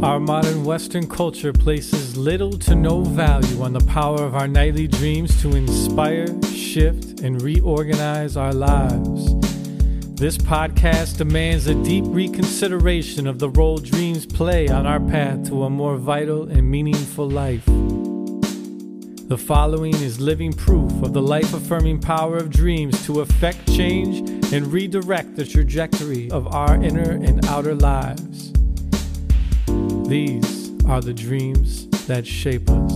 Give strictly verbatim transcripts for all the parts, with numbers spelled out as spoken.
Our modern Western culture places little to no value on the power of our nightly dreams to inspire, shift, and reorganize our lives. This podcast demands a deep reconsideration of the role dreams play on our path to a more vital and meaningful life. The following is living proof of the life-affirming power of dreams to affect change and redirect the trajectory of our inner and outer lives. These are the dreams that shape us.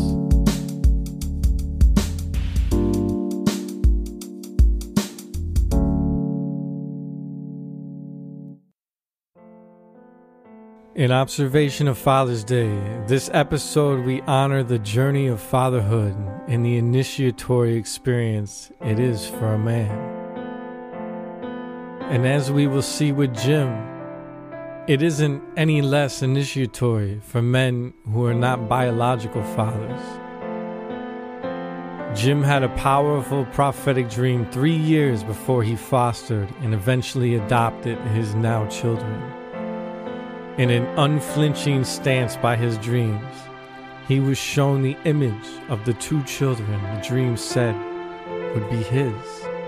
In observation of Father's Day, this episode we honor the journey of fatherhood and the initiatory experience it is for a man. And as we will see with Jim, it isn't any less initiatory for men who are not biological fathers. Jim had a powerful prophetic dream three years before he fostered and eventually adopted his now children. In an unflinching stance by his dreams, he was shown the image of the two children the dream said would be his.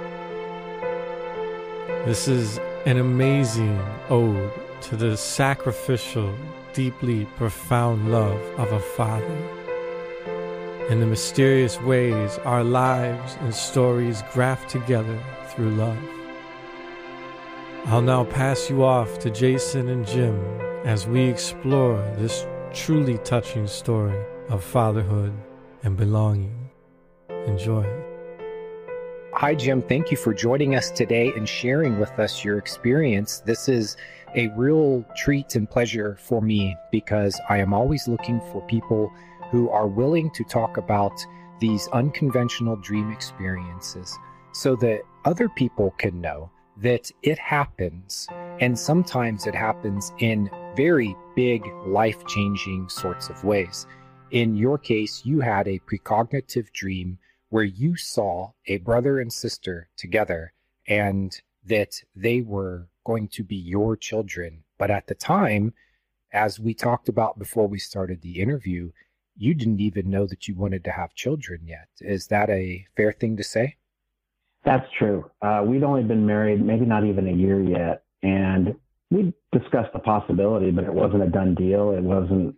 This is an amazing ode to the sacrificial, deeply profound love of a father, and the mysterious ways our lives and stories graft together through love. I'll now pass you off to Jason and Jim as we explore this truly touching story of fatherhood and belonging. Enjoy. Hi, Jim. Thank you for joining us today and sharing with us your experience. This is a real treat and pleasure for me because I am always looking for people who are willing to talk about these unconventional dream experiences so that other people can know that it happens, and sometimes it happens in very big, life-changing sorts of ways. In your case, you had a precognitive dream where you saw a brother and sister together and that they were going to be your children. But at the time, as we talked about before we started the interview, you didn't even know that you wanted to have children yet. Is that a fair thing to say? That's true. Uh, we'd only been married maybe not even a year yet. And we discussed the possibility, but it wasn't a done deal. It wasn't,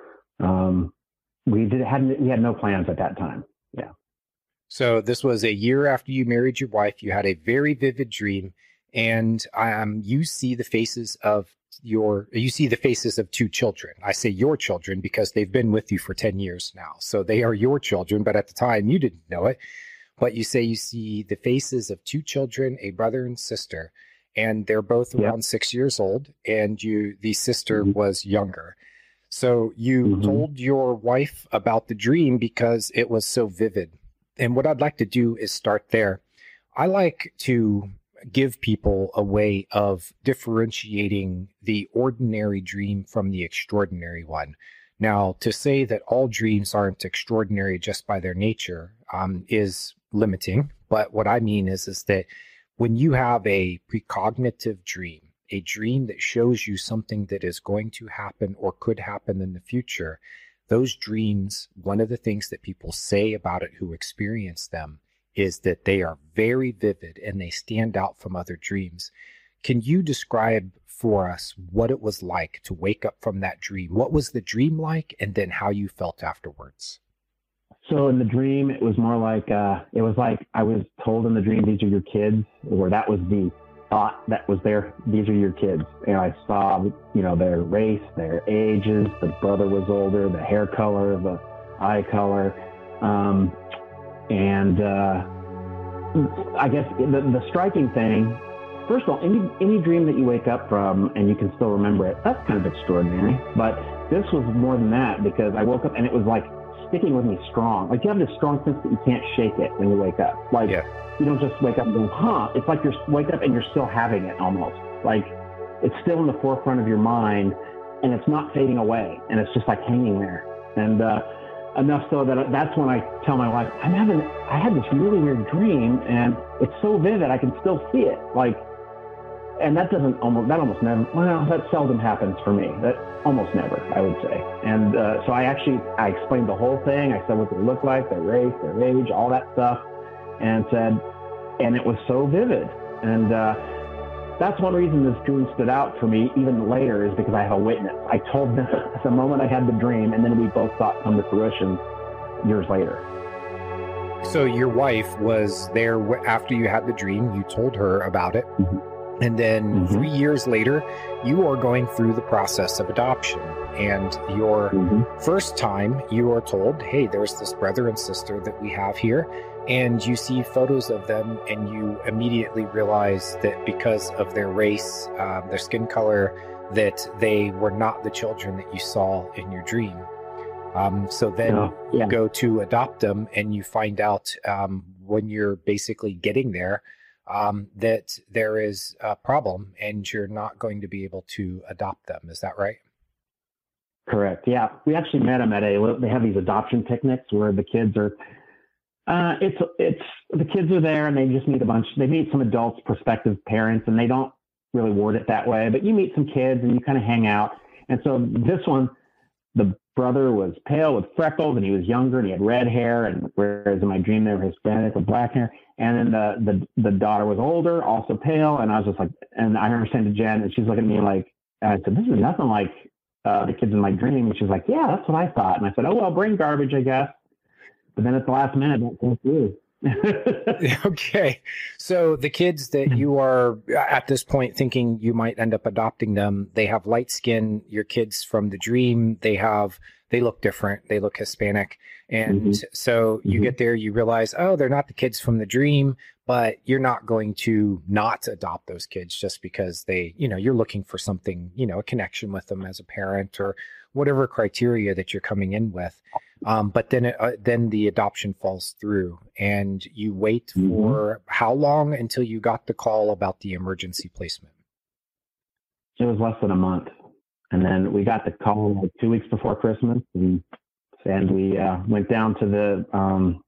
um, we did, hadn't, we had no plans at that time. Yeah. So this was a year after you married your wife. You had a very vivid dream, and um, you see the faces of your, you see the faces of two children. I say your children because they've been with you for ten years now. So they are your children, but at the time you didn't know it. But you say you see the faces of two children, a brother and sister, and they're both around yep. six years old, and you, the sister mm-hmm. was younger. So you mm-hmm. told your wife about the dream because it was so vivid. And what I'd like to do is start there. I like to give people a way of differentiating the ordinary dream from the extraordinary one. Now, to say that all dreams aren't extraordinary just by their nature um, is limiting. But what I mean is, is that when you have a precognitive dream, a dream that shows you something that is going to happen or could happen in the future, those dreams, one of the things that people say about it who experience them is that they are very vivid and they stand out from other dreams. Can you describe for us what it was like to wake up from that dream? What was the dream like, and then how you felt afterwards? So in the dream, it was more like, uh, it was like I was told in the dream, these are your kids, or that was the thought that was there. These are your kids. And I saw, you know, their race, their ages, the brother was older, the hair color, the eye color. Um, and uh, I guess the, the striking thing, first of all, any, any dream that you wake up from and you can still remember it, that's kind of extraordinary. But this was more than that because I woke up and it was like sticking with me strong. Like you have this strong sense that you can't shake it when you wake up. Like yeah. you don't just wake up and go, huh? It's like you wake up and you're still having it almost. Like it's still in the forefront of your mind and it's not fading away. And it's just like hanging there. And uh, enough so that that's when I tell my wife, I'm having, I had this really weird dream and it's so vivid. I can still see it. Like, and that doesn't almost, that almost never, well, that seldom happens for me. That almost never, I would say. And uh, so I actually, I explained the whole thing. I said what they look like, their race, their age, all that stuff, and said, and it was so vivid. And uh, that's one reason this dream stood out for me even later, is because I had a witness. I told them the moment I had the dream, and then we both saw it come to fruition years later. So your wife was there after you had the dream. You told her about it. Mm-hmm. And then mm-hmm. three years later, you are going through the process of adoption. And your mm-hmm. first time, you are told, hey, there's this brother and sister that we have here. And you see photos of them, and you immediately realize that because of their race, um, their skin color, that they were not the children that you saw in your dream. Um, so then oh, yeah. you go to adopt them, and you find out um, when you're basically getting there, Um, that there is a problem and you're not going to be able to adopt them. Is that right? Correct. Yeah. We actually met them at a, they have these adoption picnics where the kids are, uh, it's, it's, the kids are there and they just meet a bunch, they meet some adults, prospective parents, and they don't really word it that way, but you meet some kids and you kind of hang out. And so this one, the brother was pale with freckles and he was younger and he had red hair, and whereas in my dream they were Hispanic with black hair. And then the, the, the daughter was older, also pale. And I was just like, and I remember saying to Jen, and she's looking at me like, and I said, this is nothing like uh, the kids in my dream. And she's like, yeah, that's what I thought. And I said, oh, well, brain garbage, I guess. But then at the last minute, that came through. Okay. So the kids that you are at this point thinking you might end up adopting them, they have light skin. Your kids from the dream, they have, they look different. They look Hispanic. And mm-hmm. so you mm-hmm. get there, you realize, oh, they're not the kids from the dream, but you're not going to not adopt those kids just because they, you know, you're looking for something, you know, a connection with them as a parent or whatever criteria that you're coming in with. Um, but then, it, uh, then the adoption falls through, and you wait mm-hmm. for how long until you got the call about the emergency placement? It was less than a month. And then we got the call like two weeks before Christmas, and, and we uh, went down to the, um,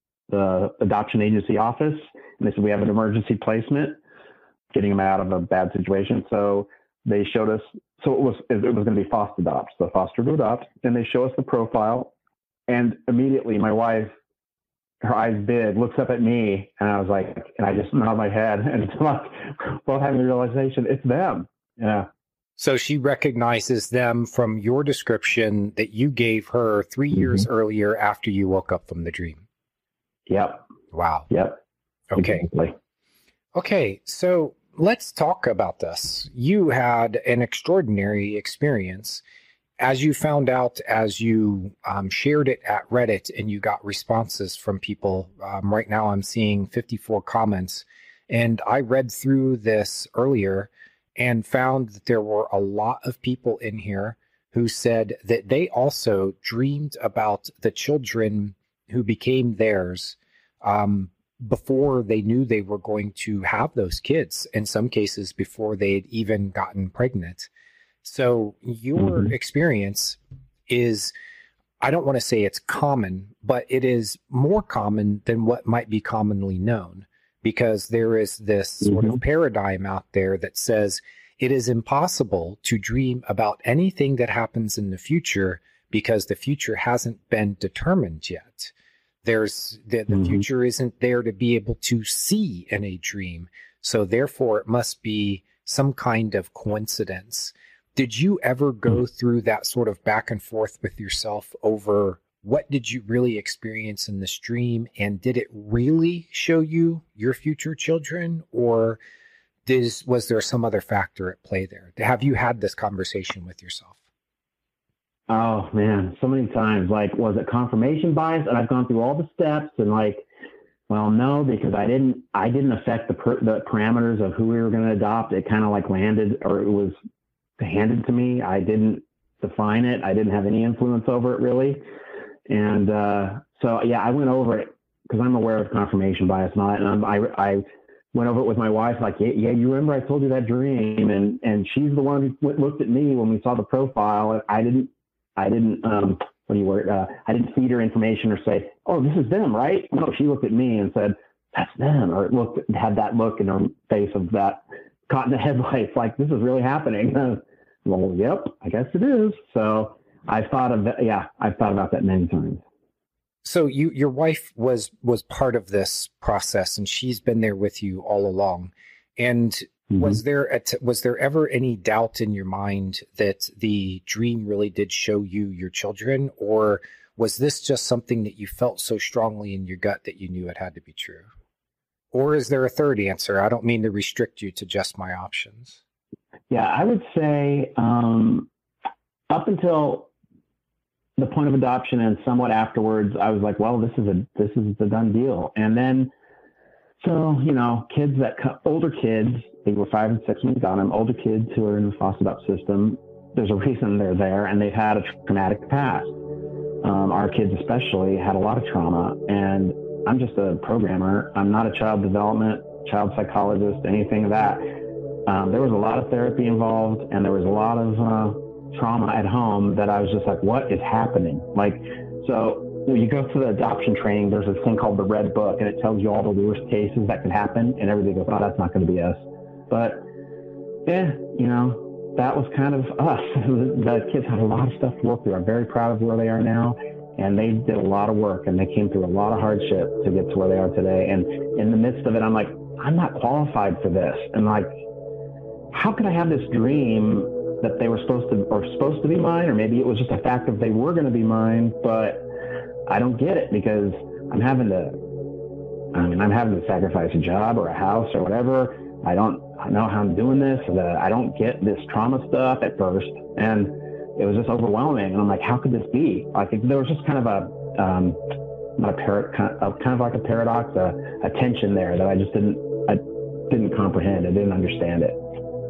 the adoption agency office, and they said, we have an emergency placement, getting them out of a bad situation. So they showed us, so it was, it was going to be foster adopt, so foster to adopt. And they show us the profile. And immediately my wife, her eyes big, looks up at me, and I was like, and I just nod my head, and it's like, both having the realization, it's them. Yeah. So she recognizes them from your description that you gave her three mm-hmm. years earlier after you woke up from the dream. Yep. Wow. Yep. Okay. Exactly. Okay. So let's talk about this. You had an extraordinary experience. As you found out, as you um, shared it at Reddit and you got responses from people, um, right now I'm seeing fifty-four comments. And I read through this earlier and found that there were a lot of people in here who said that they also dreamed about the children who became theirs um, before they knew they were going to have those kids, in some cases before they had even gotten pregnant. So your mm-hmm. experience is, I don't want to say it's common, but it is more common than what might be commonly known, because there is this mm-hmm. sort of paradigm out there that says it is impossible to dream about anything that happens in the future because the future hasn't been determined yet. There's the, the mm-hmm. future isn't there to be able to see in a dream. So therefore it must be some kind of coincidence. Did you ever go through that sort of back and forth with yourself over what did you really experience in this dream? And did it really show you your future children? Or did, was there some other factor at play there? Have you had this conversation with yourself? Oh, man, so many times. Like, was it confirmation bias? And I've gone through all the steps and like, well, no, because I didn't, I didn't affect the, per, the parameters of who we were going to adopt. It kind of like landed, or it was handed to me. I didn't define it. I didn't have any influence over it really. And uh, so, yeah, I went over it because I'm aware of confirmation bias and all that. And I, I went over it with my wife, like, yeah, yeah, you remember I told you that dream? And, and she's the one who looked at me when we saw the profile. I didn't, I didn't, um, what do you word? Uh, I didn't feed her information or say, oh, this is them, right? No, she looked at me and said, that's them. Or it looked, had that look in her face of that caught in the headlights, like, this is really happening. Well, yep, I guess it is. So I've thought of that. Yeah, I've thought about that many times. So you, your wife was, was part of this process, and she's been there with you all along. And mm-hmm. was there, a t- was there ever any doubt in your mind that the dream really did show you your children, or was this just something that you felt so strongly in your gut that you knew it had to be true? Or is there a third answer? I don't mean to restrict you to just my options. Yeah, I would say um, up until the point of adoption and somewhat afterwards, I was like, well, this is a this is the done deal. And then, so, you know, kids that, older kids, they were five and six when we got them, older kids who are in the foster adoption system, there's a reason they're there, and they've had a traumatic past. Um, our kids especially had a lot of trauma, and I'm just a programmer. I'm not a child development, child psychologist, anything of that. Um, there was a lot of therapy involved, and there was a lot of uh, trauma at home that I was just like, what is happening? Like, so when you go to the adoption training, there's this thing called the Red Book, and it tells you all the worst cases that can happen, and everybody goes, oh, that's not going to be us. But, yeah, you know, that was kind of us. The kids had a lot of stuff to work through. I'm very proud of where they are now, and they did a lot of work, and they came through a lot of hardship to get to where they are today. And in the midst of it, I'm like, I'm not qualified for this. And like, how could I have this dream that they were supposed to, or supposed to be mine, or maybe it was just a fact of they were going to be mine, but I don't get it because I'm having to, I mean, I'm having to sacrifice a job or a house or whatever. I don't I know how I'm doing this. That I don't get this trauma stuff at first. And it was just overwhelming. And I'm like, how could this be? I think there was just kind of a, um, not a par- kind of like a paradox, a, a tension there that I just didn't, I didn't comprehend. I didn't understand it.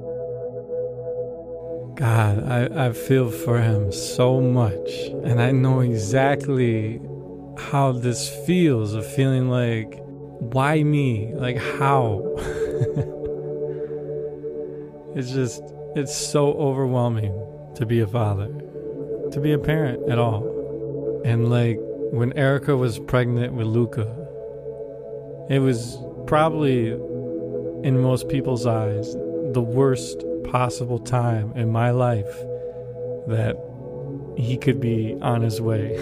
God, I, I feel for him so much. And I know exactly how this feels, of feeling like, why me? Like, how? It's just, it's so overwhelming to be a father, to be a parent at all. And like, when Erica was pregnant with Luca, it was probably, in most people's eyes, the worst possible time in my life that he could be on his way.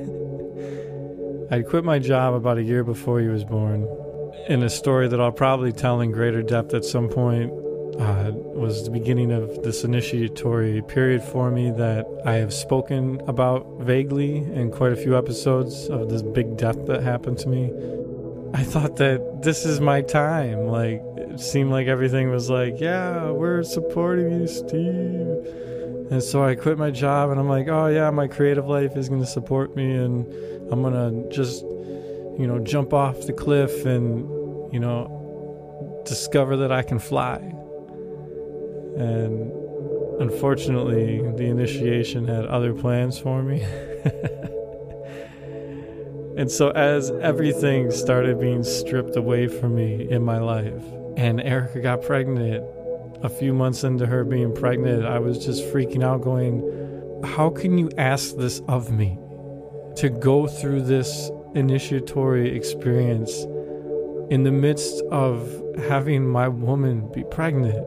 I quit my job about a year before he was born, in a story that I'll probably tell in greater depth at some point. Uh, was the beginning of this initiatory period for me that I have spoken about vaguely in quite a few episodes of this big death that happened to me. I thought that this is my time. Like, it seemed like everything was like, yeah, we're supporting you, Steve. And so I quit my job, and I'm like, oh yeah, my creative life is going to support me, and I'm going to just, you know, jump off the cliff and, you know, discover that I can fly. And unfortunately, the initiation had other plans for me. And so as everything started being stripped away from me in my life, and Erica got pregnant, a few months into her being pregnant, I was just freaking out, going, how can you ask this of me? To go through this initiatory experience in the midst of having my woman be pregnant.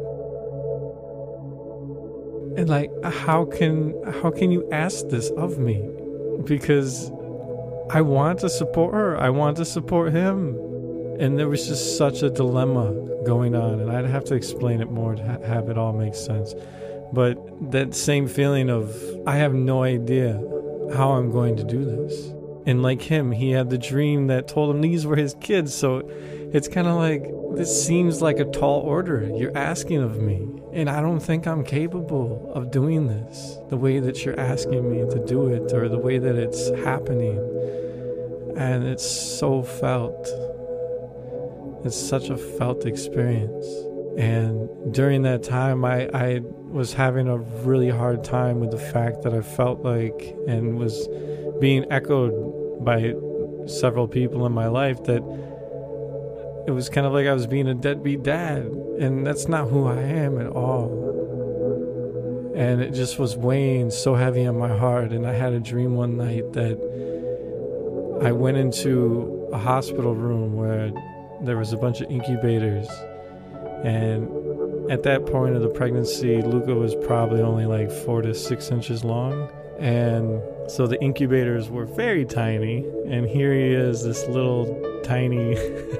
And like, how can how can you ask this of me? Because I want to support her. I want to support him. And there was just such a dilemma going on. And I'd have to explain it more to ha- have it all make sense. But that same feeling of, I have no idea how I'm going to do this. And like him, he had the dream that told him these were his kids. So it's kind of like, this seems like a tall order you're asking of me. And I don't think I'm capable of doing this the way that you're asking me to do it, or the way that it's happening. And it's so felt. It's such a felt experience. And during that time, I, I was having a really hard time with the fact that I felt like, and was being echoed by several people in my life, that it was kind of like I was being a deadbeat dad, and that's not who I am at all. And it just was weighing so heavy on my heart. And I had a dream one night that I went into a hospital room where there was a bunch of incubators, And at that point of the pregnancy, Luca was probably only like four to six inches long. And so the incubators were very tiny. And here he is, this little tiny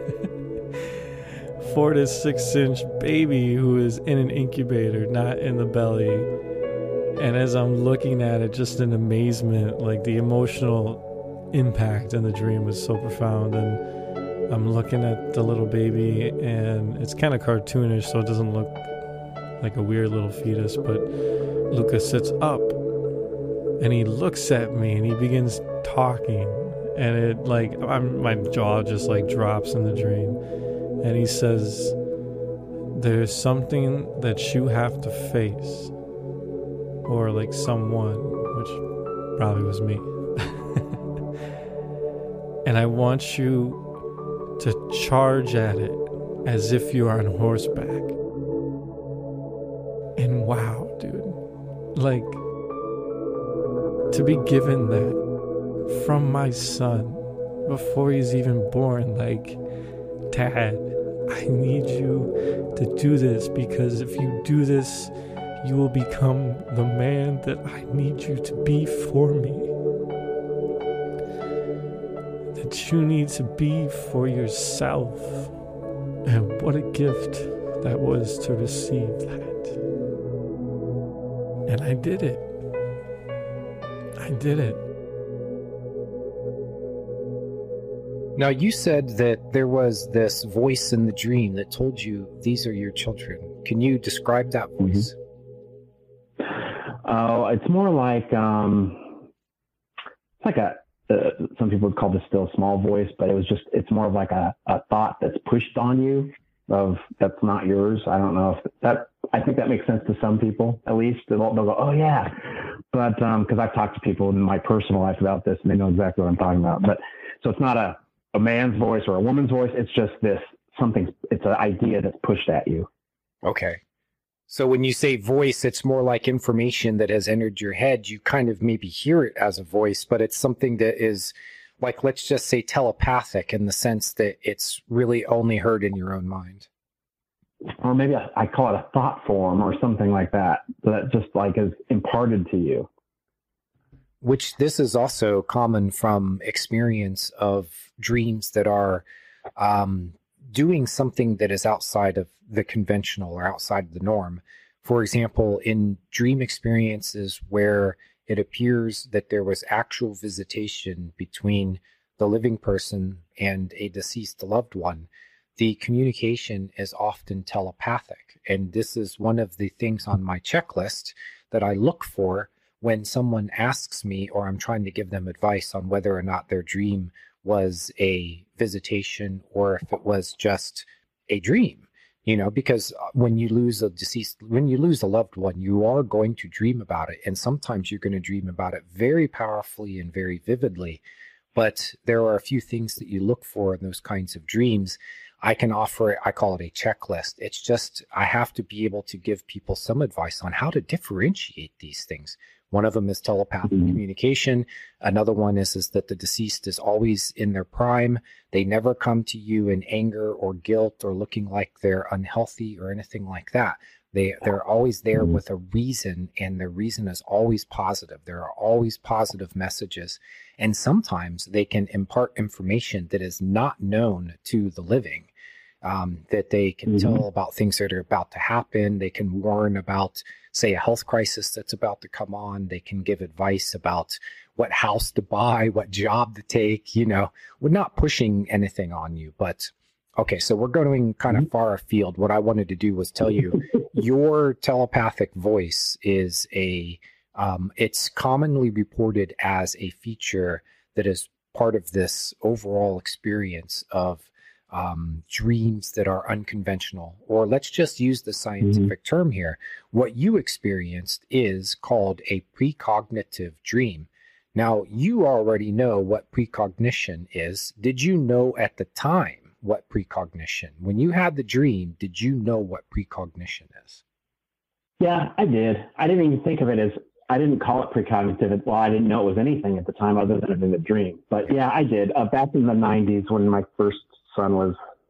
four to six inch baby who is in an incubator, not in the belly. And as I'm looking at it, just in amazement, like the emotional impact in the dream was so profound. And I'm looking at the little baby, and it's kind of cartoonish, so it doesn't look like a weird little fetus, but Luca sits up and he looks at me and he begins talking, and it like I'm, my jaw just like drops in the dream, and he says, "There's something that you have to face," or like someone, which probably was me. "And I want you to charge at it as if you are on horseback." And wow, dude, like to be given that from my son before he's even born, like, Dad, I need you to do this, because if you do this, you will become the man that I need you to be for me. That you need to be for yourself. And what a gift that was to receive that. And I did it. I did it. Now, you said that there was this voice in the dream that told you these are your children. Can you describe that voice? Mm-hmm. Oh, it's more like, um, it's like a, Uh, some people would call this still small voice, but it was just, it's more of like a, a thought that's pushed on you of that's not yours. I don't know if that, I think that makes sense to some people, at least. They'll, they'll go, oh yeah. But, um, cause I've talked to people in my personal life about this and they know exactly what I'm talking about. But so it's not a, a man's voice or a woman's voice. It's just this something, it's an idea that's pushed at you. Okay. So when you say voice, it's more like information that has entered your head. You kind of maybe hear it as a voice, but it's something that is like, let's just say telepathic in the sense that it's really only heard in your own mind. Or maybe I, I call it a thought form or something like that, that just like is imparted to you. Which this is also common from experience of dreams that are um, doing something that is outside of the conventional or outside of the norm. For example, in dream experiences where it appears that there was actual visitation between the living person and a deceased loved one, the communication is often telepathic. And this is one of the things on my checklist that I look for when someone asks me or I'm trying to give them advice on whether or not their dream was a visitation or if it was just a dream. You know, because when you lose a deceased, when you lose a loved one, you are going to dream about it. And sometimes you're going to dream about it very powerfully and very vividly. But there are a few things that you look for in those kinds of dreams. I can offer it, I call it a checklist. It's just, I have to be able to give people some advice on how to differentiate these things. One of them is telepathic mm-hmm. communication. Another one is, is that the deceased is always in their prime. They never come to you in anger or guilt or looking like they're unhealthy or anything like that. They, they're always there mm-hmm. with a reason, and their reason is always positive. There are always positive messages. And sometimes they can impart information that is not known to the living. Um, that they can mm-hmm. tell about things that are about to happen. They can warn about, say, a health crisis that's about to come on. They can give advice about what house to buy, what job to take. You know, we're not pushing anything on you, but okay, so we're going kind of far afield. What I wanted to do was tell you your telepathic voice is a, um, it's commonly reported as a feature that is part of this overall experience of Um, dreams that are unconventional, or let's just use the scientific mm-hmm. term here. What you experienced is called a precognitive dream. Now, you already know what precognition is. Did you know at the time what precognition? When you had the dream, did you know what precognition is? Yeah, I did. I didn't even think of it as, I didn't call it precognitive. Well, I didn't know it was anything at the time other than it being a dream. But yeah, I did. Uh, back in the nineties when my first son was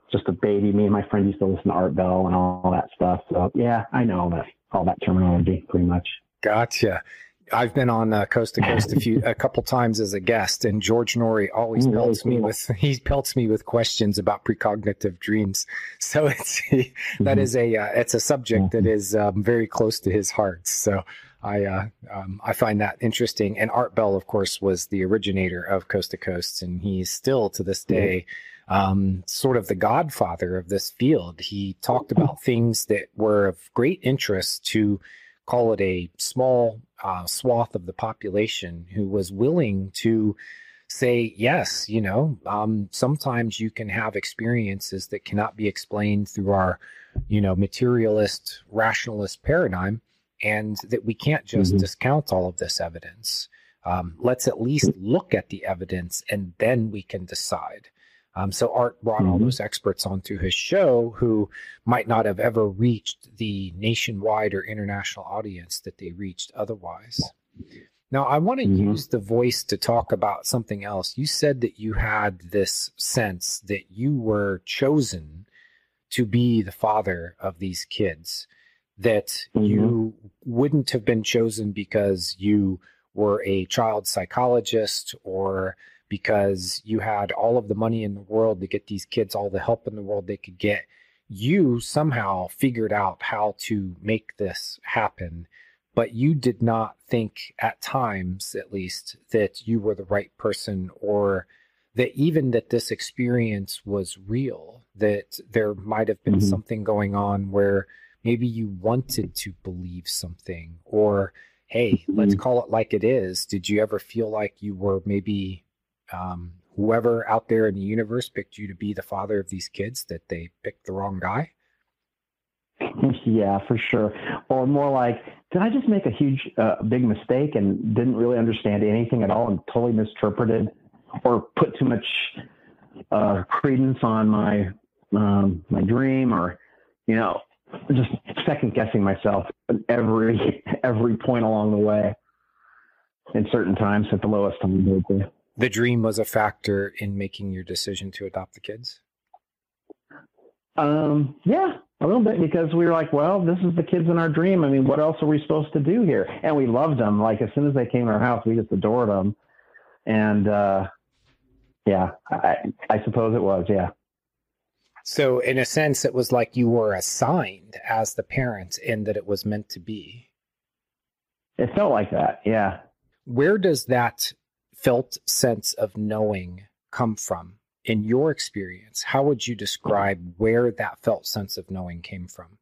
just a baby. Me and my friend used to listen to Art Bell and all that stuff. So yeah, I know that all that terminology pretty much. Gotcha. I've been on uh, Coast to Coast a few, a couple times as a guest, and George Norrie always Mm, pelts really me cool. with he pelts me with questions about precognitive dreams. So it's that Mhm. is a uh, it's a subject that is um, very close to his heart. So I uh, um, I find that interesting. And Art Bell, of course, was the originator of Coast to Coast, and he's still to this day um, sort of the godfather of this field. He talked about things that were of great interest to, call it, a small uh, swath of the population who was willing to say, yes, you know, um, sometimes you can have experiences that cannot be explained through our, you know, materialist, rationalist paradigm, and that we can't just Mhm. discount all of this evidence. Um, let's at least look at the evidence and then we can decide. Um, so Art brought all Mhm. those experts onto his show who might not have ever reached the nationwide or international audience that they reached otherwise. Now, I want to Mhm. use the voice to talk about something else. You said that you had this sense that you were chosen to be the father of these kids, that Mhm. you wouldn't have been chosen because you were a child psychologist or because you had all of the money in the world to get these kids all the help in the world they could get. You somehow figured out how to make this happen, but you did not think, at times at least, that you were the right person, or that even that this experience was real, that there might have been Mhm. something going on where maybe you wanted to believe something, or, hey, let's Mhm. call it like it is. Did you ever feel like you were maybe um, whoever out there in the universe picked you to be the father of these kids, that they picked the wrong guy? Yeah, for sure. Or more like, did I just make a huge, uh, big mistake and didn't really understand anything at all and totally misinterpreted or put too much uh, credence on my um, my dream, or you know, just second guessing myself at every every point along the way. In certain times, at the lowest time, maybe. The dream was a factor in making your decision to adopt the kids? Um, yeah, a little bit, because we were like, well, this is the kids in our dream. I mean, what else are we supposed to do here? And we loved them. Like, as soon as they came to our house, we just adored them. And, uh, yeah, I, I suppose it was, yeah. So in a sense, it was like you were assigned as the parent and that it was meant to be. It felt like that, yeah. Where does that felt sense of knowing come from? In your experience, how would you describe where that felt sense of knowing came from?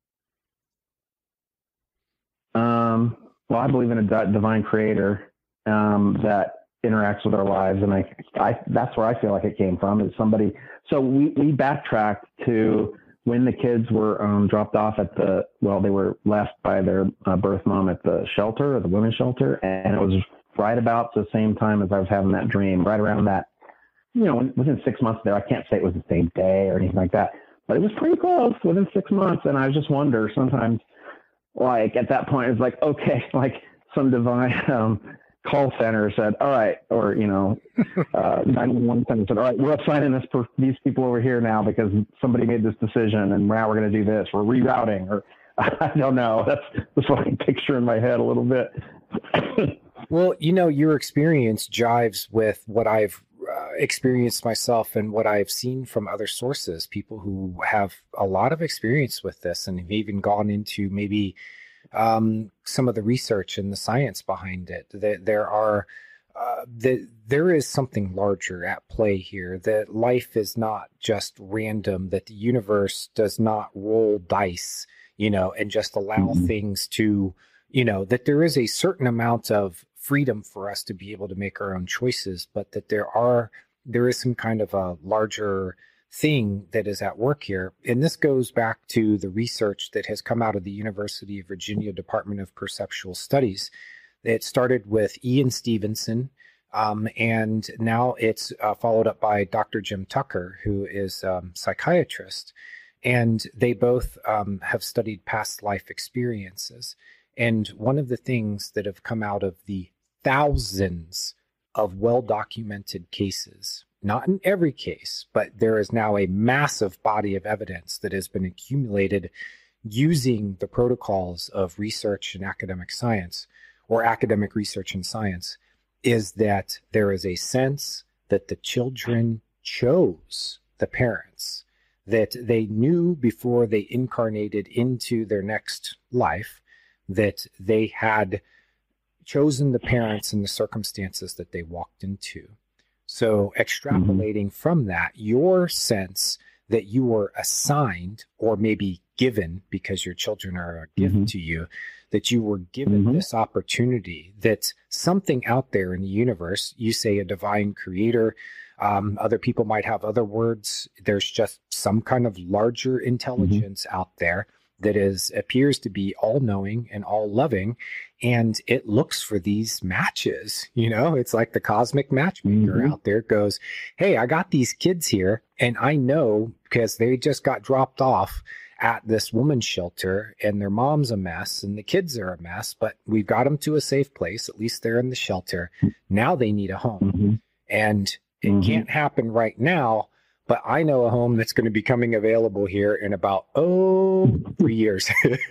Um, well, I believe in a di- divine creator um, that interacts with our lives. And I, I, that's where I feel like it came from, is somebody. So we, we backtracked to when the kids were um, dropped off at the, well, they were left by their uh, birth mom at the shelter, or the women's shelter. And it was right about the same time as I was having that dream, right around that, you know, within six months there. I can't say it was the same day or anything like that, but it was pretty close, within six months. And I just wonder sometimes, like at that point, it's like, okay, like some divine um, call center said, all right, or, you know, uh, nine one one center said, all right, we're assigning this for these people over here now because somebody made this decision, and now we're going to do this. We're rerouting, or I don't know. That's that's what I can picture in my head a little bit. Well, you know, your experience jives with what I've uh, experienced myself and what I've seen from other sources, people who have a lot of experience with this and have even gone into maybe um, some of the research and the science behind it. That there are, uh, that there is something larger at play here, that life is not just random, that the universe does not roll dice, you know, and just allow Mhm. things to, you know, that there is a certain amount of freedom for us to be able to make our own choices, but that there are, there is some kind of a larger thing that is at work here. And this goes back to the research that has come out of the University of Virginia Department of Perceptual Studies. It started with Ian Stevenson, um, and now it's uh, followed up by Doctor Jim Tucker, who is a um, psychiatrist. And they both um, have studied past life experiences. And one of the things that have come out of the thousands of well-documented cases, not in every case, but there is now a massive body of evidence that has been accumulated using the protocols of research and academic science, or academic research and science, is that there is a sense that the children chose the parents, that they knew before they incarnated into their next life that they had chosen the parents and the circumstances that they walked into. So extrapolating mm-hmm. from that, your sense that you were assigned, or maybe given, because your children are a gift mm-hmm. to you, that you were given mm-hmm. this opportunity, that something out there in the universe, you say a divine creator, um, other people might have other words, there's just some kind of larger intelligence mm-hmm. out there that is appears to be all-knowing and all-loving, and it looks for these matches. You know, it's like the cosmic matchmaker mm-hmm. out there goes, hey, I got these kids here, and I know because they just got dropped off at this woman's shelter, and their mom's a mess, and the kids are a mess, but we've got them to a safe place. At least they're in the shelter. Now they need a home. Mm-hmm. And it mm-hmm. can't happen right now, but I know a home that's going to be coming available here in about, oh, three years.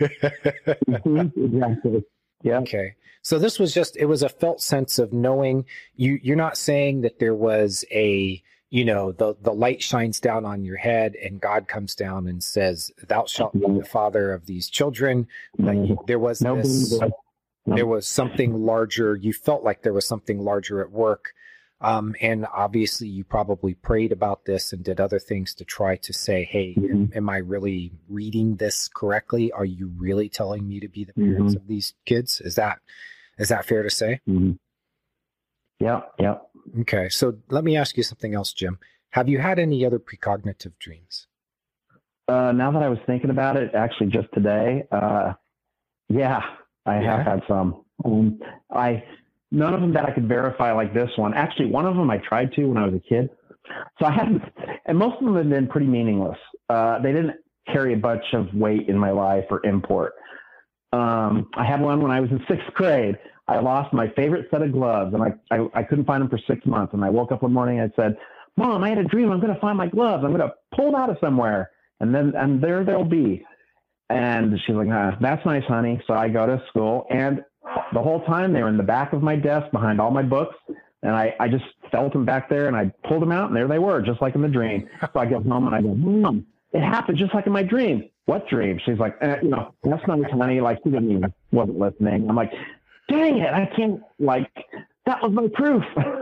Exactly. Yeah. Okay. So this was just, it was a felt sense of knowing. You, you're not saying that there was a, you know, the, the light shines down on your head and God comes down and says, thou shalt be the father of these children. Like, there was no, this, no. there was something larger. You felt like there was something larger at work. Um, and obviously you probably prayed about this and did other things to try to say, hey, mm-hmm. am, am I really reading this correctly? Are you really telling me to be the parents mm-hmm. of these kids? Is that, is that fair to say? Mm-hmm. Yeah. Yeah. Okay. So let me ask you something else, Jim. Have you had any other precognitive dreams? Uh, now that I was thinking about it, actually just today, uh, yeah, I yeah. have had some. Um, I, None of them that I could verify like this one. Actually, one of them I tried to when I was a kid. So I hadn't, and most of them have been pretty meaningless. Uh, they didn't carry a bunch of weight in my life or import. Um, I had one when I was in sixth grade. I lost my favorite set of gloves, and I, I, I couldn't find them for six months. And I woke up one morning and I said, Mom, I had a dream. I'm going to find my gloves. I'm going to pull them out of somewhere. And then, and there they'll be. And she's like, ah, that's nice, honey. So I go to school, and the whole time they were in the back of my desk behind all my books. And I, I just felt them back there, and I pulled them out, and there they were, just like in the dream. So I get home and I go, Mom, it happened just like in my dream. What dream? She's like, eh, you know, that's nice, honey. Like, she didn't even, wasn't listening. I'm like, dang it. I can't, like, that was my proof.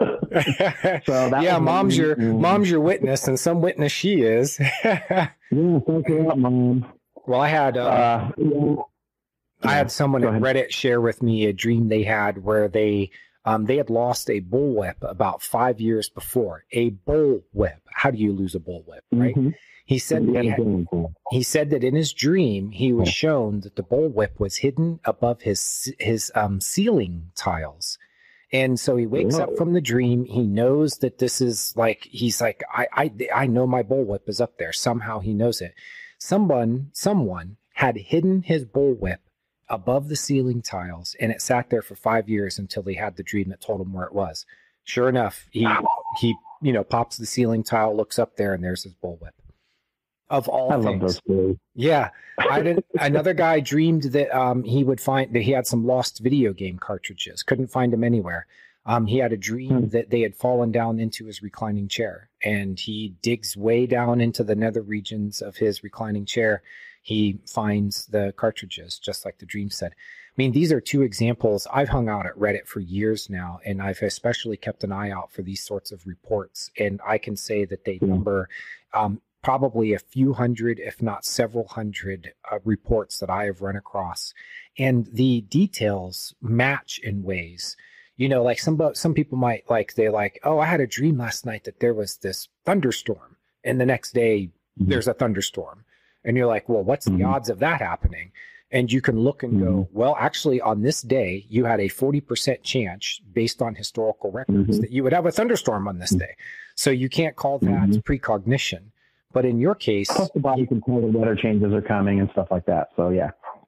So that yeah, was mom's my, your, um, mom's your witness, and some witness she is. Yeah, thank you, Mom. Well, I had, uh, uh, yeah. I had someone at Reddit share with me a dream they had where they um, they had lost a bullwhip about five years before. A bullwhip. How do you lose a bullwhip, right? Mm-hmm. He said that he, had, he said that in his dream he was shown that the bullwhip was hidden above his his um, ceiling tiles. And so he wakes Whoa. up from the dream. He knows that this is like, he's like, I, I, I know my bullwhip is up there. Somehow he knows it. Someone, someone had hidden his bullwhip above the ceiling tiles, and it sat there for five years until he had the dream that told him where it was. Sure enough, he, he, you know, pops the ceiling tile, looks up there, and there's his bullwhip. Of all I things. love those stories. Yeah. I didn't, another guy dreamed that um, he would find that he had some lost video game cartridges. Couldn't find them anywhere. Um, he had a dream hmm. that they had fallen down into his reclining chair, and he digs way down into the nether regions of his reclining chair. He finds the cartridges, just like the dream said. I mean, these are two examples. I've hung out at Reddit for years now, and I've especially kept an eye out for these sorts of reports. And I can say that they number um, probably a few hundred, if not several hundred uh, reports that I have run across. And the details match in ways, you know, like some, some people might like, they like, oh, I had a dream last night that there was this thunderstorm, and the next day mm-hmm. there's a thunderstorm. And you're like, well, what's the mm-hmm. odds of that happening? And you can look and mm-hmm. go, well, actually, on this day, you had a forty percent chance based on historical records mm-hmm. that you would have a thunderstorm on this day. So you can't call that mm-hmm. precognition. But in your case, plus the body can tell the weather changes are coming and stuff like that. So, yeah.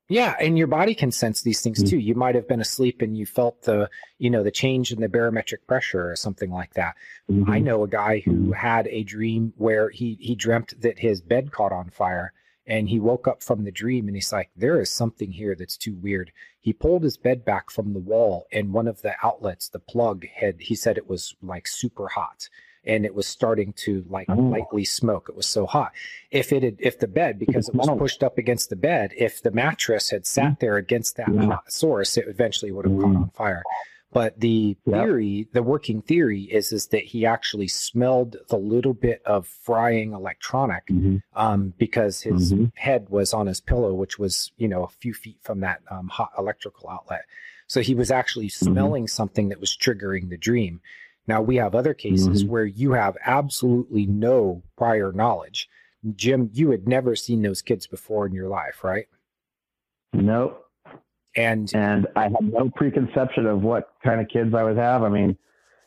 Yeah, and your body can sense these things too. You might have been asleep and you felt the, you know, the change in the barometric pressure or something like that. Mm-hmm. I know a guy who had a dream where he he dreamt that his bed caught on fire, and he woke up from the dream and he's like, there is something here that's too weird. He pulled his bed back from the wall, and one of the outlets, the plug, had, he said it was like super hot. And it was starting to like oh. lightly smoke. It was so hot. If it had, if the bed, because it was pushed up against the bed, if the mattress had sat there against that yeah. hot source, it eventually would have mm. caught on fire. But the theory, yep. the working theory is, is that he actually smelled the little bit of frying electronic mm-hmm. um, because his mm-hmm. head was on his pillow, which was, you know, a few feet from that um, hot electrical outlet. So he was actually smelling mm-hmm. something that was triggering the dream. Now, we have other cases mm-hmm. where you have absolutely no prior knowledge. Jim, you had never seen those kids before in your life, right? Nope. And and I had no preconception of what kind of kids I would have. I mean,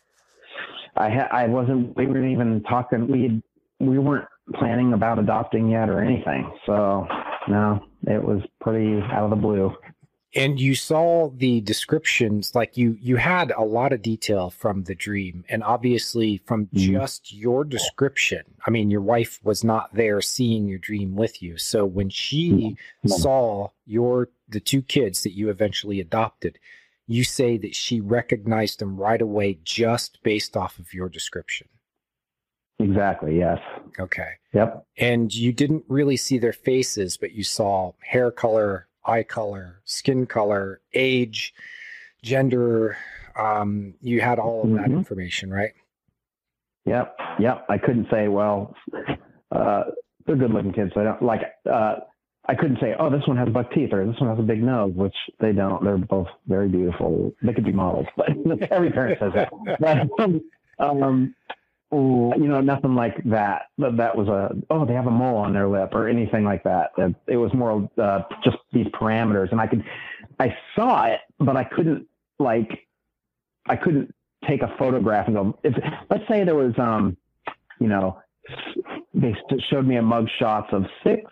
I ha- I wasn't, we weren't even talking, we we weren't planning about adopting yet or anything. So, no, it was pretty out of the blue. And you saw the descriptions, like you, you had a lot of detail from the dream. And obviously from mm-hmm. just your description, I mean, your wife was not there seeing your dream with you. So when she mm-hmm. saw your, the two kids that you eventually adopted, you say that she recognized them right away just based off of your description. Exactly. Yes. Okay. Yep. And you didn't really see their faces, but you saw hair color, eye color, skin color, age, gender. Um, you had all of that mm-hmm. information, right? Yep. Yep. I couldn't say, well, uh, they're good looking kids. So I don't like, uh, I couldn't say, oh, this one has buck teeth or this one has a big nose, which they don't. They're both very beautiful. They could be models, but every parent says that. But, um, you know, nothing like that. But that was a, oh, they have a mole on their lip or anything like that. It was more uh, just these parameters. And I could, I saw it, but I couldn't like, I couldn't take a photograph and go, if, let's say there was, um, you know, they showed me a mug shots of six,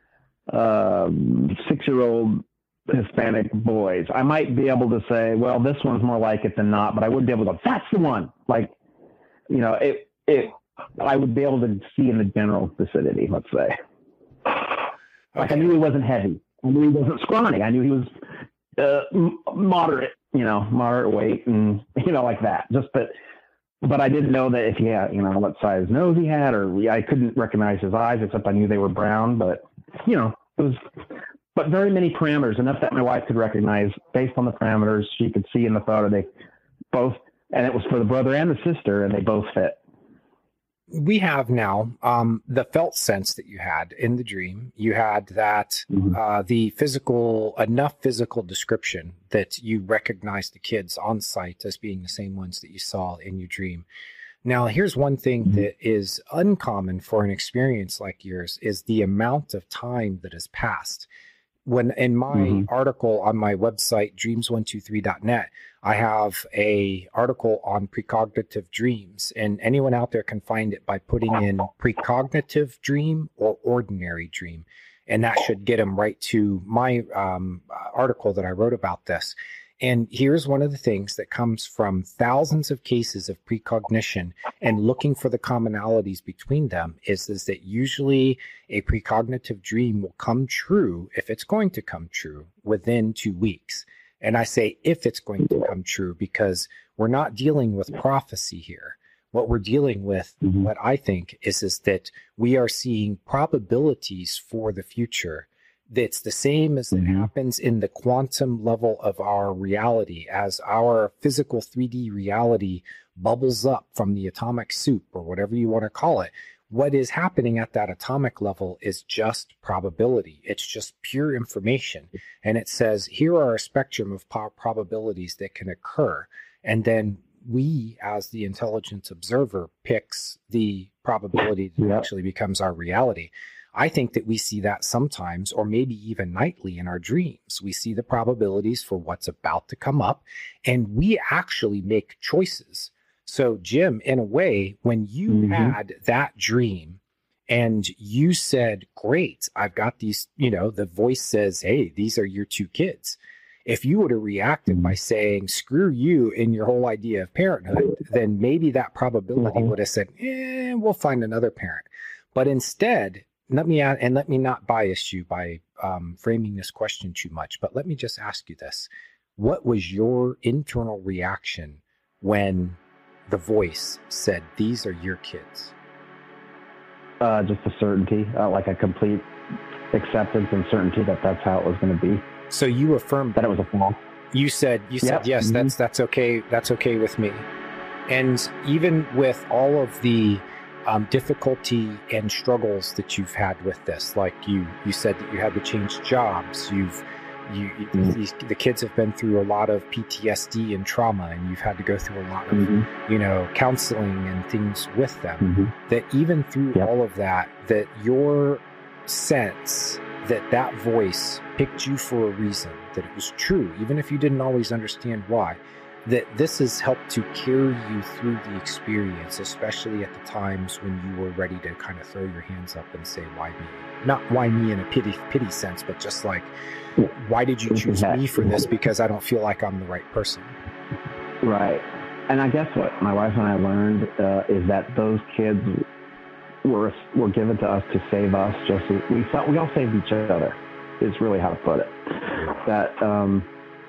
um, six-year-old Hispanic boys. I might be able to say, well, this one's more like it than not, but I wouldn't be able to go, that's the one. Like, you know, it, it, I would be able to see in the general vicinity, let's say. Like, I knew he wasn't heavy. I knew he wasn't scrawny. I knew he was uh, m- moderate, you know, moderate weight and, you know, like that. Just, but, but I didn't know that if he had, you know, what size nose he had, or I couldn't recognize his eyes, except I knew they were brown. But, you know, it was, but very many parameters, enough that my wife could recognize based on the parameters she could see in the photo. They both, and it was for the brother and the sister, and they both fit. We have now um, the felt sense that you had in the dream. You had that mm-hmm. uh, the physical, enough physical description that you recognized the kids on site as being the same ones that you saw in your dream. Now, here's one thing mm-hmm. that is uncommon for an experience like yours is the amount of time that has passed. When in my mm-hmm. article on my website, dreams one two three dot net, I have a article on precognitive dreams, and anyone out there can find it by putting in precognitive dream or ordinary dream. And that should get them right to my um, article that I wrote about this. And here's one of the things that comes from thousands of cases of precognition and looking for the commonalities between them is, is that usually a precognitive dream will come true, if it's going to come true, within two weeks. And I say if it's going to come true because we're not dealing with prophecy here. What we're dealing with, mm-hmm. what I think, is, is that we are seeing probabilities for the future that's the same as mm-hmm. it happens in the quantum level of our reality. As our physical three D reality bubbles up from the atomic soup or whatever you want to call it, what is happening at that atomic level is just probability. It's just pure information. And it says, here are a spectrum of po- probabilities that can occur. And then we, as the intelligence observer, picks the probability that yep. actually becomes our reality. I think that we see that sometimes, or maybe even nightly in our dreams. We see the probabilities for what's about to come up, and we actually make choices. So, Jim, in a way, when you mm-hmm. had that dream And you said, great, I've got these, you know, the voice says, hey, these are your two kids. If you would have reacted by saying, screw you and your whole idea of parenthood, then maybe that probability Mm-hmm. would have said, eh, we'll find another parent. But instead, let me add, and let me not bias you by um, framing this question too much, but let me just ask you this. What was your internal reaction when the voice said, these are your kids? Uh, just a certainty, uh, like a complete acceptance and certainty that that's how it was going to be, So you affirmed that it was a flaw. You said, you said, Yep. yes, Mhm. that's, that's okay. That's okay with me. And even with all of the um, difficulty and struggles that you've had with this, like you, you said that you had to change jobs. You've, you, you Mhm. these, the kids have been through a lot of P T S D and trauma, and you've had to go through a lot of, Mm-hmm. you know, counseling and things with them. Mm-hmm. That even through Yep. all of that, that your sense that that voice picked you for a reason, that it was true, even if you didn't always understand why, that this has helped to carry you through the experience, especially at the times when you were ready to kind of throw your hands up and say, why me? Not why me in a pity pity sense, but just like, why did you choose me for this? Because I don't feel like I'm the right person. Right. And I guess what my wife and I learned uh, is that those kids were were given to us to save us, just as we thought we all saved each other, is really how to put it. That um,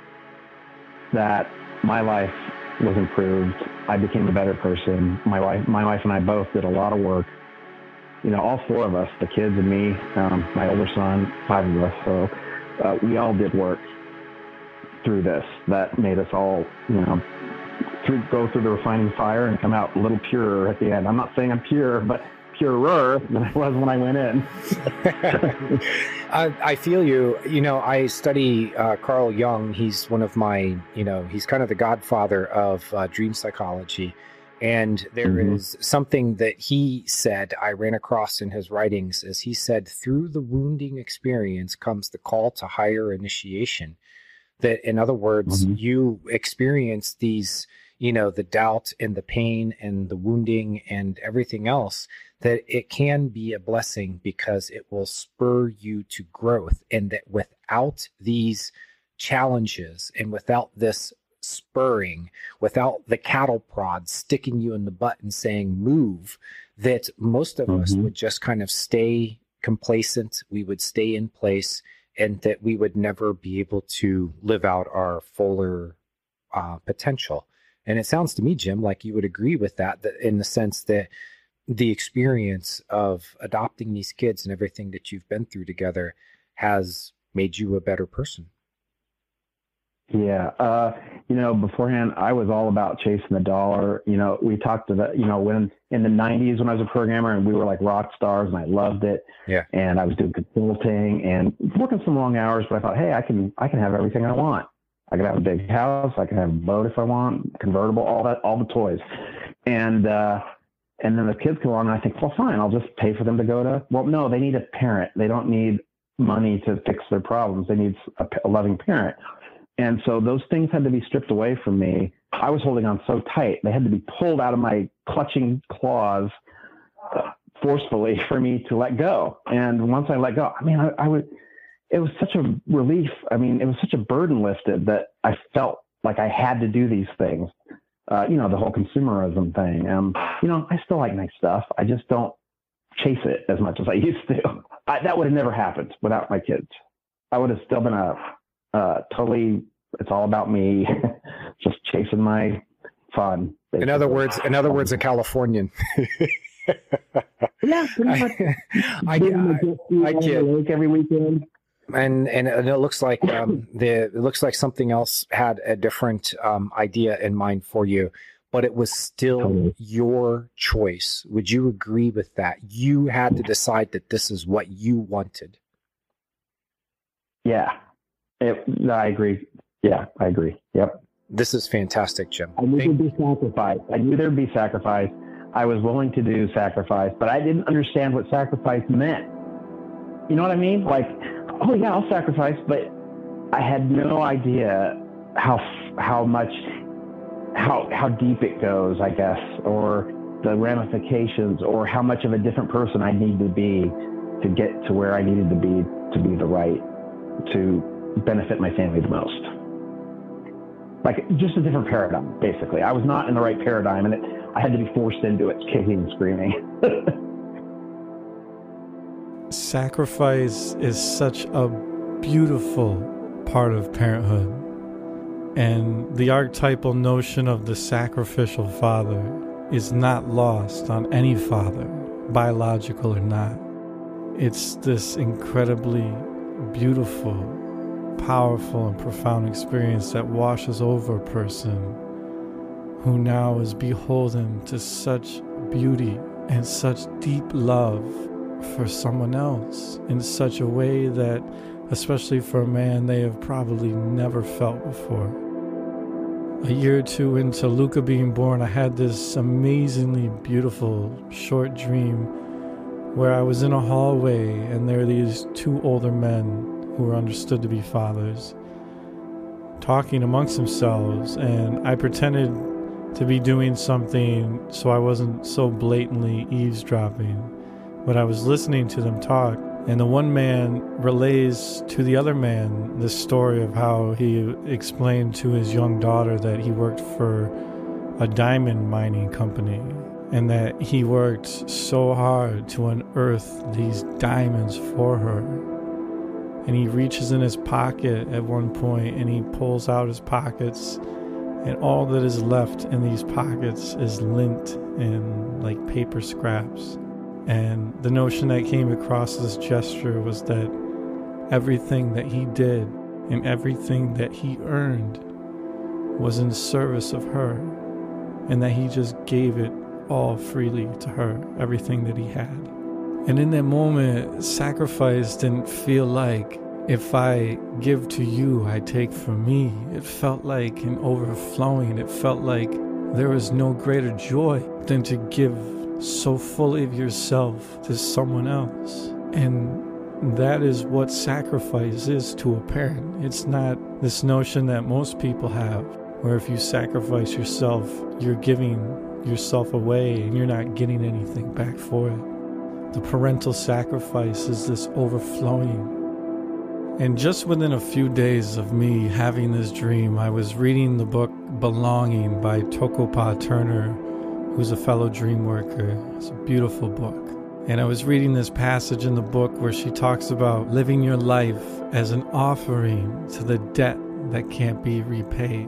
that my life was improved. I became a better person. My wife, my wife and I both did a lot of work. You know, all four of us, the kids and me, um, my older son, five of us. So uh, we all did work through this. That made us all, you know, through, go through the refining fire and come out a little purer at the end. I'm not saying I'm pure, but purer than I was when I went in. I, I feel you. You know, I study uh, Carl Jung. He's one of my, you know, he's kind of the godfather of uh, dream psychology. And there Mhm. is something that he said I ran across in his writings is he said, through the wounding experience comes the call to higher initiation. That, in other words, Mhm. you experience these, you know, the doubt and the pain and the wounding and everything else, that it can be a blessing because it will spur you to growth. And that without these challenges and without this spurring, without the cattle prod sticking you in the butt and saying, move, that most of us Mhm. would just kind of stay complacent. We would stay in place, and that we would never be able to live out our fuller uh, potential. And it sounds to me, Jim, like you would agree with that, that in the sense that the experience of adopting these kids and everything that you've been through together has made you a better person. Yeah. Uh, you know, beforehand, I was all about chasing the dollar. You know, we talked to the, you know, when in the nineties when I was a programmer and we were like rock stars and I loved it. Yeah. And I was doing consulting and working some long hours, but I thought, hey, I can, I can have everything I want. I can have a big house. I can have a boat if I want, convertible, all that, all the toys. And, uh, and then the kids come along and I think, well, fine, I'll just pay for them to go to, well, no, they need a parent. They don't need money to fix their problems. They need a, a loving parent. And so those things had to be stripped away from me. I was holding on so tight. They had to be pulled out of my clutching claws uh, forcefully for me to let go. And once I let go, I mean, I, I would, it was such a relief. I mean, it was such a burden lifted that I felt like I had to do these things. Uh, you know, the whole consumerism thing. Um, you know, I still like nice stuff. I just don't chase it as much as I used to. I, that would have never happened without my kids. I would have still been a uh, totally, it's all about me, just chasing my fun. Basically. In other words, in other words, a Californian. Yeah, pretty much. I, I, I kid. Every weekend. And and it looks like um, the it looks like something else had a different um, idea in mind for you, but it was still Totally. your choice. Would you agree with that? You had to decide that this is what you wanted. Yeah, it, no, I agree. Yeah, I agree. Yep. This is fantastic, Jim. I knew Thank- there'd be sacrifice. I knew there'd be sacrifice. I was willing to do sacrifice, but I didn't understand what sacrifice meant. You know what I mean? Like, oh yeah, I'll sacrifice, but I had no idea how how much how how deep it goes, I guess, or the ramifications or how much of a different person I needed to be to get to where I needed to be to be the right, to benefit my family the most. Like just a different paradigm, basically. I was not in the right paradigm, and it, I had to be forced into it, kicking and screaming. Sacrifice is such a beautiful part of parenthood. And the archetypal notion of the sacrificial father is not lost on any father, biological or not. It's this incredibly beautiful, powerful, and profound experience that washes over a person who now is beholden to such beauty and such deep love for someone else in such a way that, especially for a man, they have probably never felt before. A year or two into Luca being born, I had this amazingly beautiful short dream where I was in a hallway and there were these two older men who were understood to be fathers talking amongst themselves, and I pretended to be doing something so I wasn't so blatantly eavesdropping. But I was listening to them talk, and the one man relays to the other man the story of how he explained to his young daughter that he worked for a diamond mining company and that he worked so hard to unearth these diamonds for her. And he reaches in his pocket at one point and he pulls out his pockets, and all that is left in these pockets is lint and like paper scraps. And the notion that came across this gesture was that everything that he did and everything that he earned was in service of her, and that he just gave it all freely to her, everything that he had. And in that moment, sacrifice didn't feel like, if I give to you, I take from me. It felt like an overflowing. It felt like there was no greater joy than to give so fully of yourself to someone else. And that is what sacrifice is to a parent. It's not this notion that most people have, where if you sacrifice yourself, you're giving yourself away and you're not getting anything back for it. The parental sacrifice is this overflowing. And just within a few days of me having this dream, I was reading the book Belonging by Tokopa Turner, who's a fellow dream worker. It's a beautiful book. And I was reading this passage in the book where she talks about living your life as an offering to the debt that can't be repaid.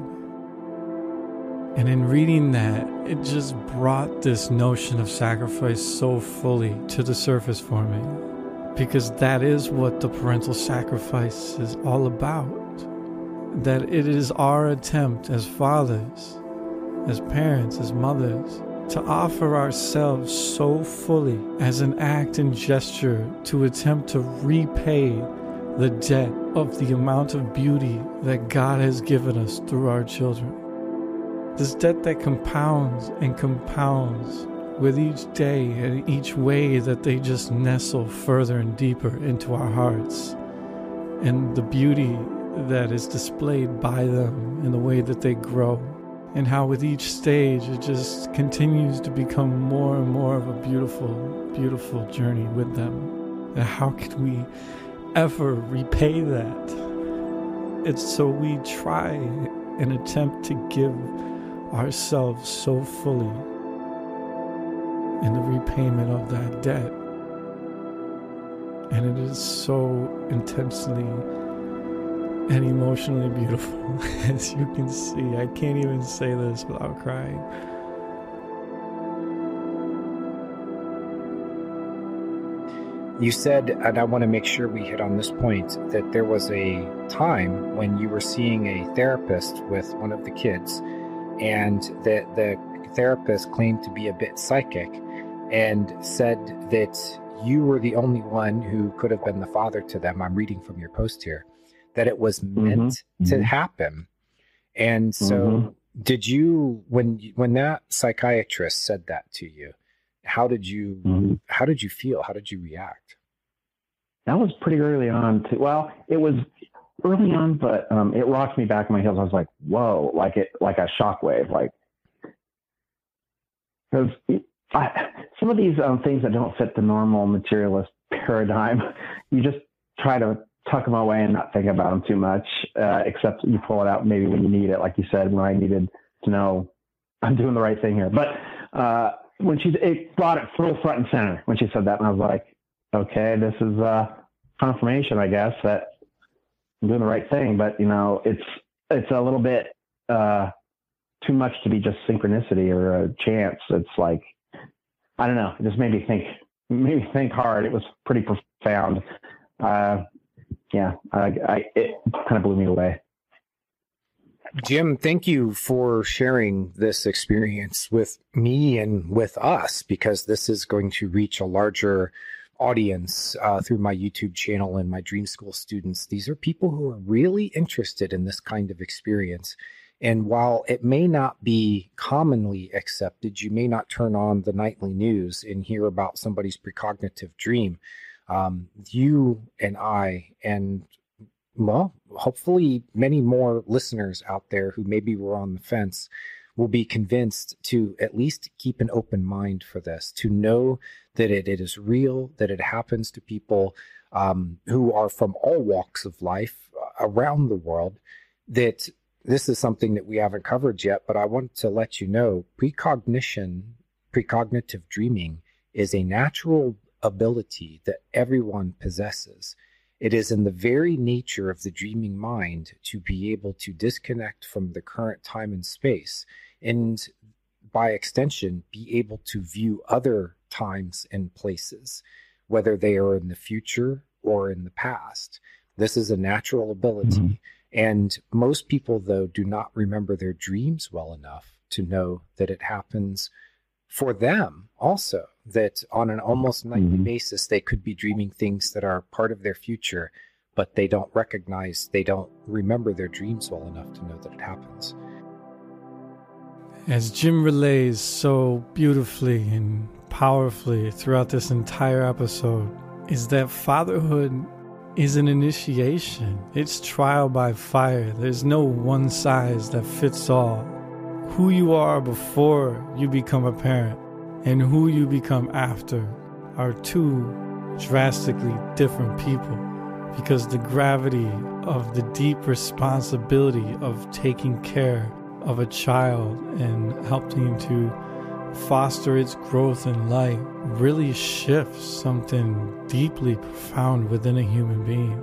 And in reading that, it just brought this notion of sacrifice so fully to the surface for me. Because that is what the parental sacrifice is all about. That it is our attempt as fathers, as parents, as mothers, to offer ourselves so fully as an act and gesture to attempt to repay the debt of the amount of beauty that God has given us through our children. This debt that compounds and compounds with each day and each way that they just nestle further and deeper into our hearts, and the beauty that is displayed by them in the way that they grow, and how with each stage it just continues to become more and more of a beautiful, beautiful journey with them. And how could we ever repay that? It's so we try and attempt to give ourselves so fully in the repayment of that debt. And it is so intensely and emotionally beautiful, as you can see. I can't even say this without crying. You said, and I want to make sure we hit on this point, that there was a time when you were seeing a therapist with one of the kids, and that the therapist claimed to be a bit psychic and said that you were the only one who could have been the father to them. I'm reading from your post here, that it was meant mm-hmm. to happen. And so mm-hmm. did you, when when that psychiatrist said that to you, how did you mm-hmm. how did you feel? How did you react? That was pretty early on too. Well, it was early on, but um, it rocked me back in my heels. I was like, whoa, like it, like a shockwave, like, because I, some of these um, things that don't fit the normal materialist paradigm, you just try to tuck them away and not think about them too much, uh, except you pull it out maybe when you need it, like you said, when I needed to know I'm doing the right thing here. But uh, when she it brought it full front and center when she said that, and I was like, okay, this is uh, confirmation, I guess, that I'm doing the right thing. But, you know, it's it's a little bit uh, too much to be just synchronicity or a chance. It's like, I don't know. It just made me think, made me think hard. It was pretty profound. Uh, yeah, I, I, it kind of blew me away. Jim, thank you for sharing this experience with me and with us, because this is going to reach a larger audience uh, through my YouTube channel and my Dream School students. These are people who are really interested in this kind of experience. And while it may not be commonly accepted, you may not turn on the nightly news and hear about somebody's precognitive dream. Um, you and I, and well, hopefully many more listeners out there who maybe were on the fence, will be convinced to at least keep an open mind for this, to know that it, it is real, that it happens to people um, who are from all walks of life around the world, that this is something that we haven't covered yet, but I want to let you know, precognition, precognitive dreaming is a natural ability that everyone possesses. It is in the very nature of the dreaming mind to be able to disconnect from the current time and space, and by extension, be able to view other times and places, whether they are in the future or in the past. This is a natural ability. Mm-hmm. And most people, though, do not remember their dreams well enough to know that it happens for them also, that on an almost nightly mm-hmm. basis, they could be dreaming things that are part of their future, but they don't recognize, they don't remember their dreams well enough to know that it happens. As Jim relays so beautifully and powerfully throughout this entire episode, is that fatherhood is an initiation. It's trial by fire. There's no one size that fits all. Who you are before you become a parent and who you become after are two drastically different people, because the gravity of the deep responsibility of taking care of a child and helping to foster its growth in life really shifts something deeply profound within a human being.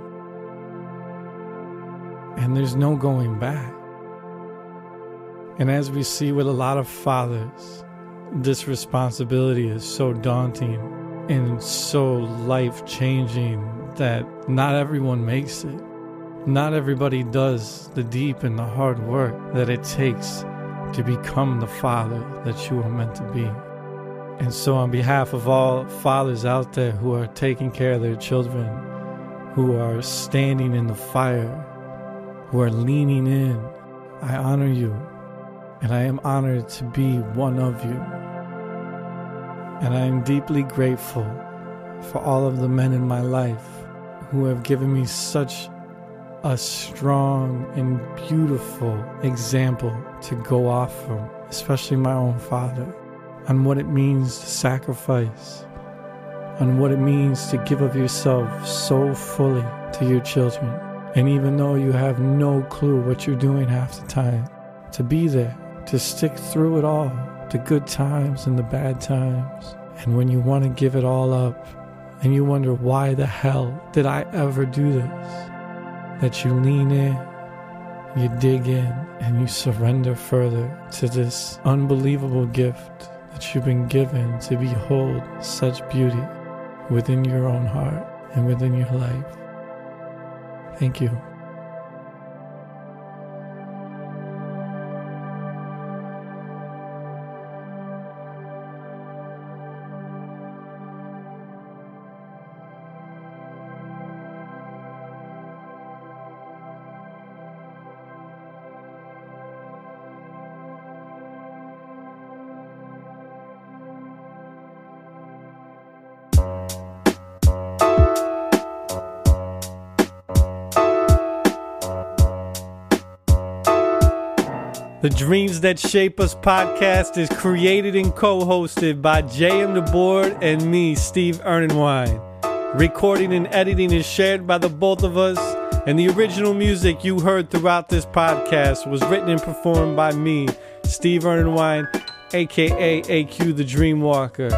And there's no going back. And as we see with a lot of fathers, this responsibility is so daunting and so life-changing that not everyone makes it. Not everybody does the deep and the hard work that it takes to become the father that you are meant to be. And so on behalf of all fathers out there who are taking care of their children, who are standing in the fire, who are leaning in, I honor you. And I am honored to be one of you. And I am deeply grateful for all of the men in my life who have given me such a strong and beautiful example to go off from, especially my own father, on what it means to sacrifice, on what it means to give of yourself so fully to your children. And even though you have no clue what you're doing half the time, to be there, to stick through it all, the good times and the bad times. And when you want to give it all up and you wonder, why the hell did I ever do this? That you lean in, you dig in, and you surrender further to this unbelievable gift that you've been given to behold such beauty within your own heart and within your life. Thank you. The Dreams That Shape Us podcast is created and co-hosted by J M DeBoard and me, Steve Ernenwine. Recording and editing is shared by the both of us, and the original music you heard throughout this podcast was written and performed by me, Steve Ernenwine, aka A Q the Dreamwalker.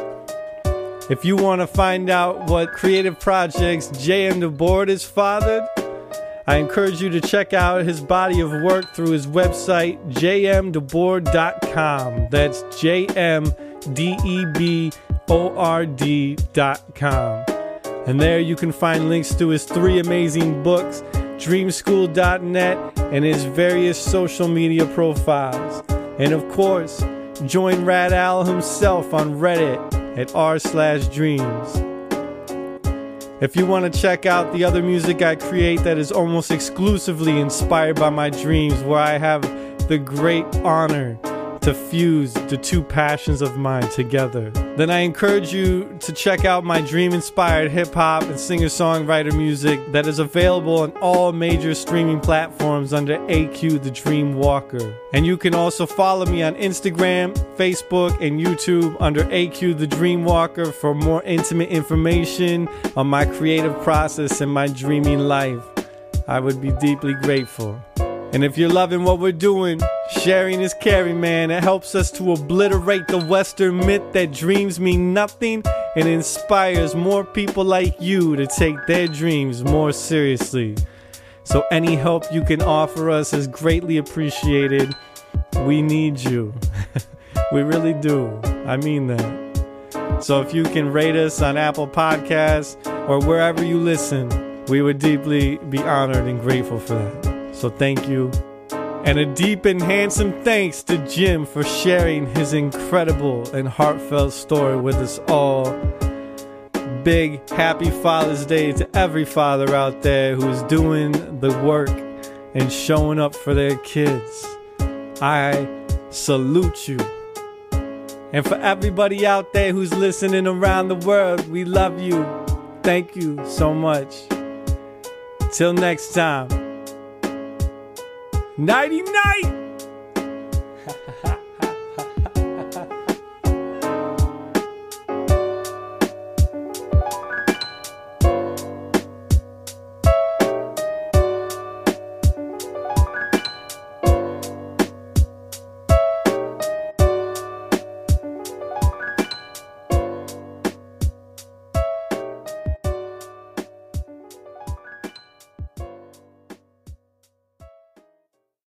If you want to find out what creative projects J M DeBoard has fathered, I encourage you to check out his body of work through his website, j m deboard dot com. That's J M D E B O R D dot com. And there you can find links to his three amazing books, dream school dot net, and his various social media profiles. And of course, join Rad Al himself on Reddit at r slash dreams. If you want to check out the other music I create that is almost exclusively inspired by my dreams, where I have the great honor to fuse the two passions of mine together, then I encourage you to check out my dream-inspired hip-hop and singer-songwriter music that is available on all major streaming platforms under A Q the Dreamwalker. And you can also follow me on Instagram, Facebook, and YouTube under A Q the Dreamwalker for more intimate information on my creative process and my dreaming life. I would be deeply grateful. And if you're loving what we're doing, sharing is caring, man. It helps us to obliterate the Western myth that dreams mean nothing and inspires more people like you to take their dreams more seriously. So any help you can offer us is greatly appreciated. We need you. We really do. I mean that. So if you can rate us on Apple Podcasts or wherever you listen, we would deeply be honored and grateful for that. So thank you. And a deep and handsome thanks to Jim for sharing his incredible and heartfelt story with us all. Big happy Father's Day to every father out there who's doing the work and showing up for their kids. I salute you. And for everybody out there who's listening around the world, we love you. Thank you so much. Till next time. Nighty night!